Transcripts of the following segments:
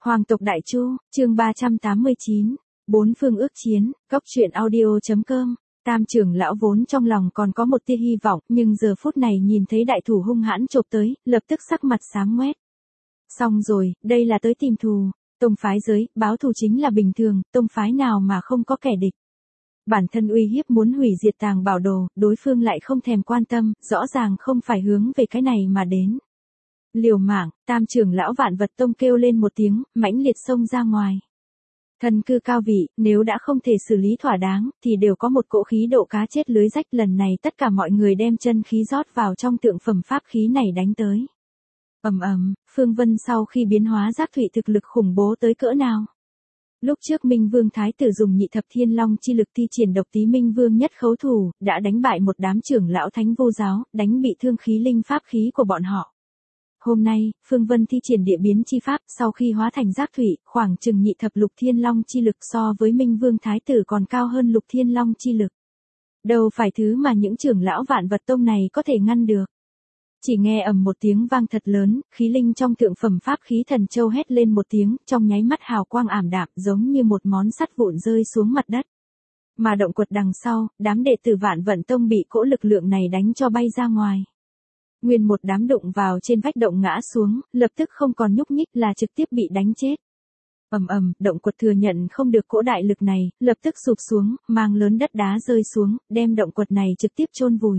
Hoàng tộc Đại Chu, chương 389, bốn phương ước chiến, góc truyện audio.com. Tam trưởng lão vốn trong lòng còn có một tia hy vọng, nhưng giờ phút này nhìn thấy đại thủ hung hãn chộp tới, lập tức sắc mặt xám ngoét. Xong rồi, đây là tới tìm thù, tông phái giới, báo thù chính là bình thường, tông phái nào mà không có kẻ địch. Bản thân uy hiếp muốn hủy diệt tàng bảo đồ, đối phương lại không thèm quan tâm, rõ ràng không phải hướng về cái này mà đến. Liều mạng, tam trưởng lão Vạn Vật Tông kêu lên một tiếng, mãnh liệt xông ra ngoài. Thần cư cao vị, nếu đã không thể xử lý thỏa đáng, thì đều có một cỗ khí độ cá chết lưới rách. Lần này tất cả mọi người đem chân khí rót vào trong tượng phẩm pháp khí này đánh tới. Ầm ầm, Phương Vân sau khi biến hóa giác thủy thực lực khủng bố tới cỡ nào. Lúc trước Minh Vương Thái tử dùng nhị thập thiên long chi lực thi triển độc tí Minh Vương nhất khấu thủ, đã đánh bại một đám trưởng lão thánh vô giáo, đánh bị thương khí linh pháp khí của bọn họ. Hôm nay, Phương Vân thi triển địa biến chi pháp, sau khi hóa thành giác thủy, khoảng chừng nhị thập lục thiên long chi lực so với Minh Vương Thái tử còn cao hơn lục thiên long chi lực. Đâu phải thứ mà những trưởng lão Vạn Vật Tông này có thể ngăn được. Chỉ nghe ầm một tiếng vang thật lớn, khí linh trong thượng phẩm pháp khí thần châu hét lên một tiếng, trong nháy mắt hào quang ảm đạm giống như một món sắt vụn rơi xuống mặt đất. Mà động quật đằng sau, đám đệ tử Vạn Vận Tông bị cỗ lực lượng này đánh cho bay ra ngoài. Nguyên một đám đụng vào trên vách động ngã xuống, lập tức không còn nhúc nhích là trực tiếp bị đánh chết. Ầm ầm, động quật thừa nhận không được cỗ đại lực này, lập tức sụp xuống, mang lớn đất đá rơi xuống, đem động quật này trực tiếp chôn vùi.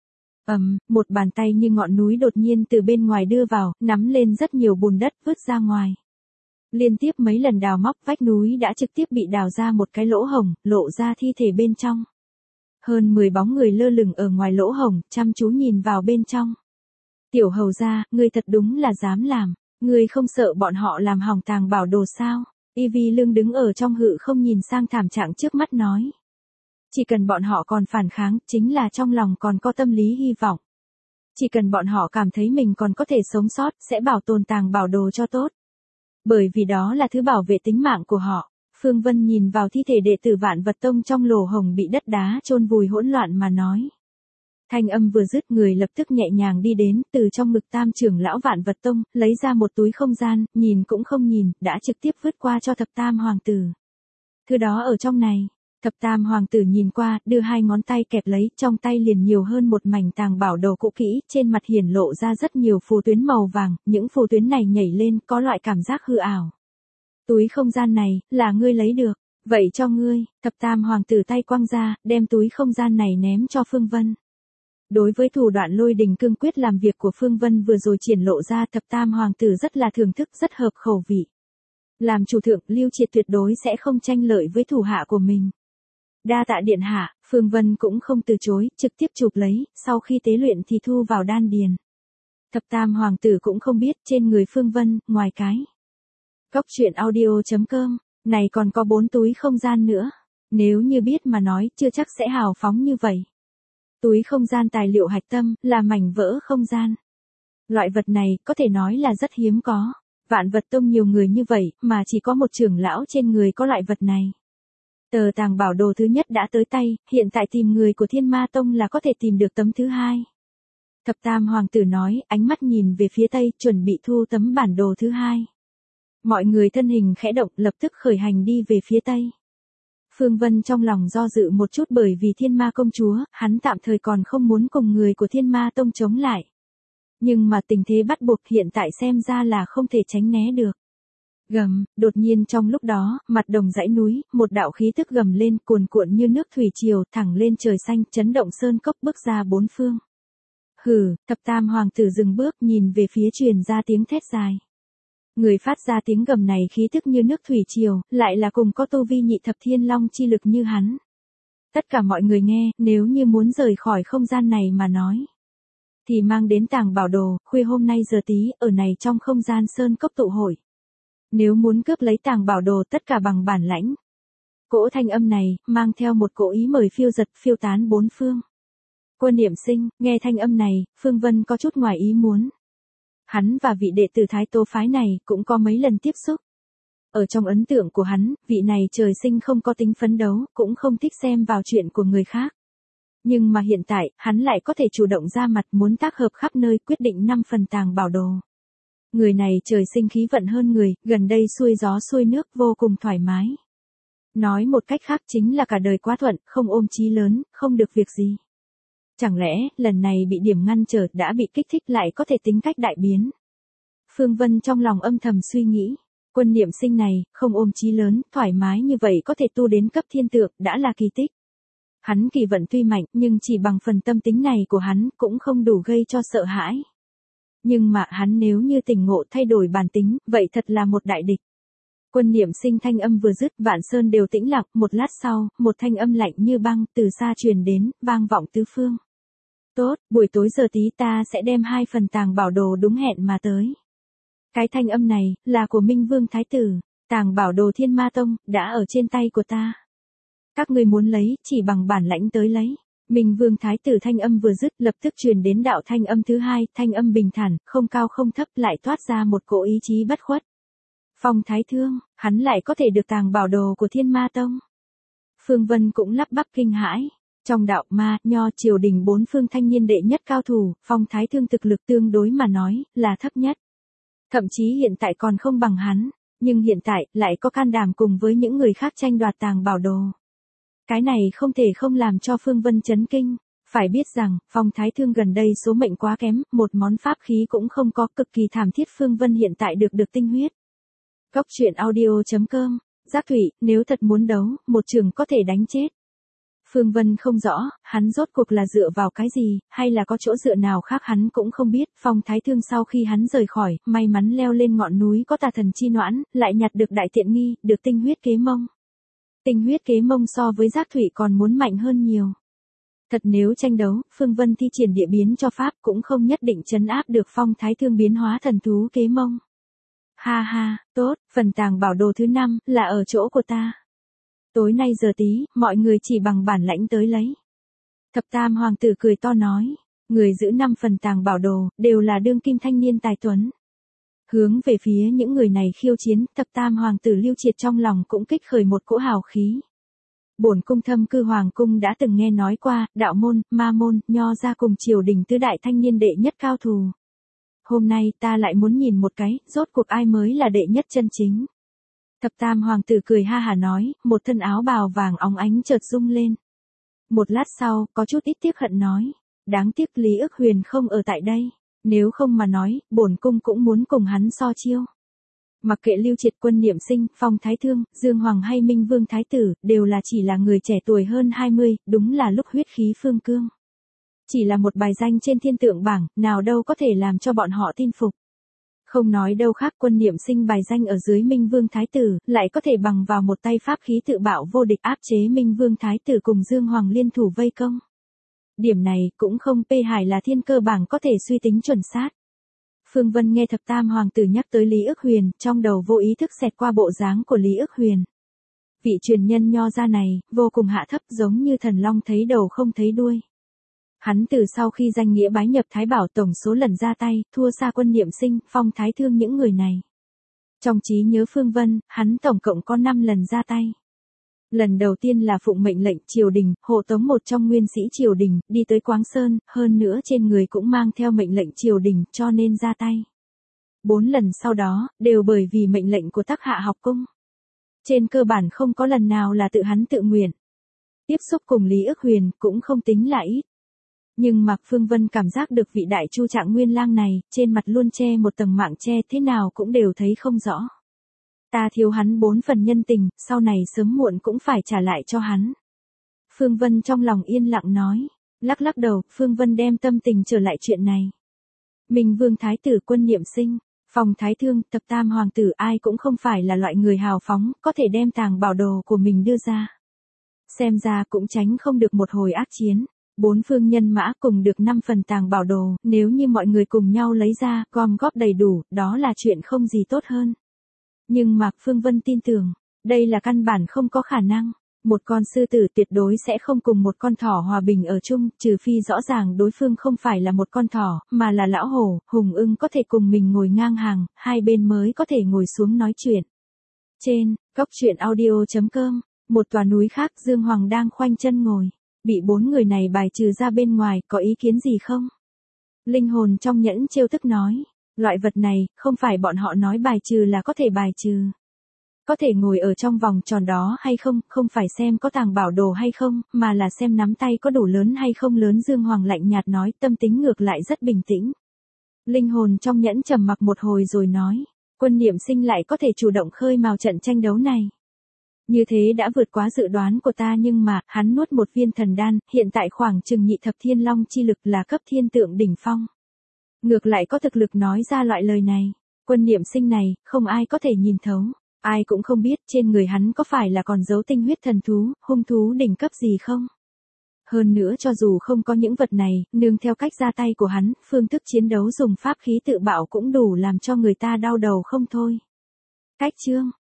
Một bàn tay như ngọn núi đột nhiên từ bên ngoài đưa vào, nắm lên rất nhiều bùn đất vứt ra ngoài. Liên tiếp mấy lần đào móc vách núi đã trực tiếp bị đào ra một cái lỗ hổng, lộ ra thi thể bên trong. Hơn 10 bóng người lơ lửng ở ngoài lỗ hổng, chăm chú nhìn vào bên trong. Tiểu hầu gia, ngươi thật đúng là dám làm, ngươi không sợ bọn họ làm hỏng tàng bảo đồ sao? Y Vi Lương đứng ở trong hự không nhìn sang thảm trạng trước mắt nói. Chỉ cần bọn họ còn phản kháng, chính là trong lòng còn có tâm lý hy vọng. Chỉ cần bọn họ cảm thấy mình còn có thể sống sót, sẽ bảo tồn tàng bảo đồ cho tốt. Bởi vì đó là thứ bảo vệ tính mạng của họ. Phương Vân nhìn vào thi thể đệ tử Vạn Vật Tông trong lỗ hổng bị đất đá chôn vùi hỗn loạn mà nói. Thanh âm vừa dứt, người lập tức nhẹ nhàng đi đến, từ trong ngực tam trưởng lão Vạn Vật Tông, lấy ra một túi không gian, nhìn cũng không nhìn, đã trực tiếp vứt qua cho thập tam hoàng tử. Thứ đó ở trong này. Thập tam hoàng tử nhìn qua, đưa hai ngón tay kẹp lấy, trong tay liền nhiều hơn một mảnh tàng bảo đồ cũ kỹ, trên mặt hiển lộ ra rất nhiều phù tuyến màu vàng, những phù tuyến này nhảy lên, có loại cảm giác hư ảo. Túi không gian này, là ngươi lấy được, vậy cho ngươi. Thập tam hoàng tử tay quăng ra, đem túi không gian này ném cho Phương Vân. Đối với thủ đoạn lôi đình cương quyết làm việc của Phương Vân vừa rồi triển lộ ra, thập tam hoàng tử rất là thưởng thức, rất hợp khẩu vị. Làm chủ thượng, Lưu Triệt tuyệt đối sẽ không tranh lợi với thủ hạ của mình. Đa tạ điện hạ, Phương Vân cũng không từ chối, trực tiếp chụp lấy, sau khi tế luyện thì thu vào đan điền. Thập tam hoàng tử cũng không biết trên người Phương Vân, ngoài cái. Góc truyện audio.com, này còn có 4 túi không gian nữa. Nếu như biết mà nói, chưa chắc sẽ hào phóng như vậy. Túi không gian tài liệu hạch tâm, là mảnh vỡ không gian. Loại vật này, có thể nói là rất hiếm có. Vạn Vật Tông nhiều người như vậy, mà chỉ có một trưởng lão trên người có loại vật này. Tờ tàng bảo đồ thứ nhất đã tới tay, hiện tại tìm người của Thiên Ma Tông là có thể tìm được tấm thứ hai. Thập tam hoàng tử nói, ánh mắt nhìn về phía tây, chuẩn bị thu tấm bản đồ thứ hai. Mọi người thân hình khẽ động, lập tức khởi hành đi về phía tây. Phương Vân trong lòng do dự một chút bởi vì Thiên Ma công chúa, hắn tạm thời còn không muốn cùng người của Thiên Ma Tông chống lại. Nhưng mà tình thế bắt buộc hiện tại xem ra là không thể tránh né được. Gầm, đột nhiên trong lúc đó, mặt đồng dãy núi, một đạo khí tức gầm lên cuồn cuộn như nước thủy triều thẳng lên trời xanh, chấn động sơn cốc bước ra bốn phương. Hừ, thập tam hoàng tử dừng bước nhìn về phía truyền ra tiếng thét dài. Người phát ra tiếng gầm này khí tức như nước thủy triều, lại là cùng có tu vi nhị thập thiên long chi lực như hắn. Tất cả mọi người nghe, nếu như muốn rời khỏi không gian này mà nói. Thì mang đến tàng bảo đồ, khuya hôm nay giờ tí, ở này trong không gian sơn cốc tụ hội. Nếu muốn cướp lấy tàng bảo đồ tất cả bằng bản lãnh. Cỗ thanh âm này, mang theo một cỗ ý mời phiêu giật phiêu tán bốn phương. Quân Niệm Sinh, nghe thanh âm này, Phương Vân có chút ngoài ý muốn. Hắn và vị đệ tử Thái Tố phái này cũng có mấy lần tiếp xúc. Ở trong ấn tượng của hắn, vị này trời sinh không có tính phấn đấu, cũng không thích xem vào chuyện của người khác. Nhưng mà hiện tại, hắn lại có thể chủ động ra mặt muốn tác hợp khắp nơi quyết định 5 phần tàng bảo đồ. Người này trời sinh khí vận hơn người, gần đây xuôi gió xuôi nước vô cùng thoải mái. Nói một cách khác chính là cả đời quá thuận, không ôm chí lớn, không được việc gì. Chẳng lẽ, lần này bị điểm ngăn trở đã bị kích thích lại có thể tính cách đại biến. Phương Vân trong lòng âm thầm suy nghĩ, Quân Niệm Sinh này, không ôm chí lớn, thoải mái như vậy có thể tu đến cấp thiên tượng, đã là kỳ tích. Hắn kỳ vận tuy mạnh, nhưng chỉ bằng phần tâm tính này của hắn, cũng không đủ gây cho sợ hãi. Nhưng mà hắn nếu như tỉnh ngộ thay đổi bản tính, vậy thật là một đại địch. Quân Niệm Sinh thanh âm vừa dứt, vạn sơn đều tĩnh lặng, một lát sau, một thanh âm lạnh như băng từ xa truyền đến, vang vọng tứ phương. Tốt, buổi tối giờ tí ta sẽ đem 2 phần tàng bảo đồ đúng hẹn mà tới. Cái thanh âm này, là của Minh Vương Thái Tử, tàng bảo đồ Thiên Ma Tông, đã ở trên tay của ta. Các ngươi muốn lấy, chỉ bằng bản lãnh tới lấy. Minh Vương Thái Tử thanh âm vừa dứt, lập tức truyền đến đạo thanh âm thứ hai, thanh âm bình thản, không cao không thấp, lại toát ra một cỗ ý chí bất khuất. Phong Thái Thương, hắn lại có thể được tàng bảo đồ của Thiên Ma Tông. Phương Vân cũng lắp bắp kinh hãi. Trong đạo ma, nho triều đình 4 phương thanh niên đệ nhất cao thủ, Phong Thái Thương thực lực tương đối mà nói, là thấp nhất. Thậm chí hiện tại còn không bằng hắn, nhưng hiện tại, lại có can đảm cùng với những người khác tranh đoạt tàng bảo đồ. Cái này không thể không làm cho Phương Vân chấn kinh. Phải biết rằng, Phong Thái Thương gần đây số mệnh quá kém, một món pháp khí cũng không có, cực kỳ thảm thiết. Phương Vân hiện tại được tinh huyết. Góc truyện audio.com, Giác Thủy, nếu thật muốn đấu, một trường có thể đánh chết. Phương Vân không rõ, hắn rốt cuộc là dựa vào cái gì, hay là có chỗ dựa nào khác hắn cũng không biết. Phong Thái Thương sau khi hắn rời khỏi, may mắn leo lên ngọn núi có tà thần chi noãn, lại nhặt được đại tiện nghi, được tinh huyết kế mông. Tinh huyết kế mông so với Giác Thủy còn muốn mạnh hơn nhiều. Thật nếu tranh đấu, Phương Vân thi triển địa biến cho pháp cũng không nhất định trấn áp được Phong Thái Thương biến hóa thần thú kế mông. Ha ha, tốt, phần tàng bảo đồ thứ 5, là ở chỗ của ta. Tối nay giờ tí, mọi người chỉ bằng bản lãnh tới lấy. Thập Tam Hoàng tử cười to nói, người giữ 5 phần tàng bảo đồ, đều là đương kim thanh niên tài tuấn. Hướng về phía những người này khiêu chiến, Thập Tam Hoàng tử Lưu Triệt trong lòng cũng kích khởi một cỗ hào khí. Bổn cung Thâm Cư Hoàng cung đã từng nghe nói qua, đạo môn, ma môn, nho ra cùng triều đình tứ đại thanh niên đệ nhất cao thủ. Hôm nay ta lại muốn nhìn một cái, rốt cuộc ai mới là đệ nhất chân chính. Thập Tam Hoàng tử cười ha hả nói, một thân áo bào vàng óng ánh chợt rung lên. Một lát sau, có chút ít tiếc hận nói, đáng tiếc Lý Ức Huyền không ở tại đây, nếu không mà nói, bổn cung cũng muốn cùng hắn so chiêu. Mặc kệ Lưu Triệt, Quân Niệm Sinh, Phong Thái Thương, Dương Hoàng hay Minh Vương Thái Tử, đều là chỉ là người trẻ tuổi hơn 20, đúng là lúc huyết khí phương cương. Chỉ là một bài danh trên thiên tượng bảng, nào đâu có thể làm cho bọn họ tin phục. Không nói đâu khác, Quân Niệm Sinh bài danh ở dưới Minh Vương Thái Tử, lại có thể bằng vào một tay pháp khí tự bạo vô địch áp chế Minh Vương Thái Tử cùng Dương Hoàng liên thủ vây công. Điểm này cũng không pê hài là thiên cơ bảng có thể suy tính chuẩn xác. Phương Vân nghe Thập Tam Hoàng tử nhắc tới Lý Ức Huyền, trong đầu vô ý thức xẹt qua bộ dáng của Lý Ức Huyền. Vị truyền nhân nho gia này, vô cùng hạ thấp, giống như thần long thấy đầu không thấy đuôi. Hắn từ sau khi danh nghĩa bái nhập Thái Bảo tổng số lần ra tay, thua xa Quân Niệm Sinh, Phong Thái Thương những người này. Trong trí nhớ Phương Vân, hắn tổng cộng có 5 lần ra tay. Lần đầu tiên là phụng mệnh lệnh triều đình, hộ tống một trong nguyên sĩ triều đình, đi tới Quáng Sơn, hơn nữa trên người cũng mang theo mệnh lệnh triều đình, cho nên ra tay. 4 lần sau đó, đều bởi vì mệnh lệnh của Tắc Hạ học cung. Trên cơ bản không có lần nào là tự hắn tự nguyện. Tiếp xúc cùng Lý Ức Huyền, cũng không tính là ít. Nhưng Mạc Phương Vân cảm giác được vị đại chu Trạng Nguyên Lang này, trên mặt luôn che một tầng mạng che, thế nào cũng đều thấy không rõ. Ta thiếu hắn 4 phần nhân tình, sau này sớm muộn cũng phải trả lại cho hắn. Phương Vân trong lòng yên lặng nói, lắc lắc đầu, Phương Vân đem tâm tình trở lại chuyện này. Minh Vương Thái Tử, Quân Niệm Sinh, Phong Thái Thương, Thập Tam Hoàng tử ai cũng không phải là loại người hào phóng, có thể đem tàng bảo đồ của mình đưa ra. Xem ra cũng tránh không được một hồi ác chiến. 4 phương nhân mã cùng được 5 phần tàng bảo đồ, nếu như mọi người cùng nhau lấy ra, gom góp đầy đủ, đó là chuyện không gì tốt hơn. Nhưng Mạc Phương Vân tin tưởng, đây là căn bản không có khả năng. Một con sư tử tuyệt đối sẽ không cùng một con thỏ hòa bình ở chung, trừ phi rõ ràng đối phương không phải là một con thỏ, mà là lão hổ, hùng ưng có thể cùng mình ngồi ngang hàng, hai bên mới có thể ngồi xuống nói chuyện. Trên, góc truyện audio.com, một tòa núi khác, Dương Hoàng đang khoanh chân ngồi. Bị 4 người này bài trừ ra bên ngoài, có ý kiến gì không? Linh hồn trong nhẫn trêu tức nói. Loại vật này, không phải bọn họ nói bài trừ là có thể bài trừ. Có thể ngồi ở trong vòng tròn đó hay không, không phải xem có tàng bảo đồ hay không, mà là xem nắm tay có đủ lớn hay không lớn. Dương Hoàng lạnh nhạt nói, tâm tính ngược lại rất bình tĩnh. Linh hồn trong nhẫn trầm mặc một hồi rồi nói, Quân Niệm Sinh lại có thể chủ động khơi mào trận tranh đấu này. Như thế đã vượt quá dự đoán của ta, nhưng mà, hắn nuốt một viên thần đan, hiện tại khoảng chừng nhị thập thiên long chi lực là cấp thiên tượng đỉnh phong. Ngược lại có thực lực nói ra loại lời này. Quân Niệm Sinh này, không ai có thể nhìn thấu. Ai cũng không biết trên người hắn có phải là còn giấu tinh huyết thần thú, hung thú đỉnh cấp gì không. Hơn nữa cho dù không có những vật này, nương theo cách ra tay của hắn, phương thức chiến đấu dùng pháp khí tự bạo cũng đủ làm cho người ta đau đầu không thôi. Cách chương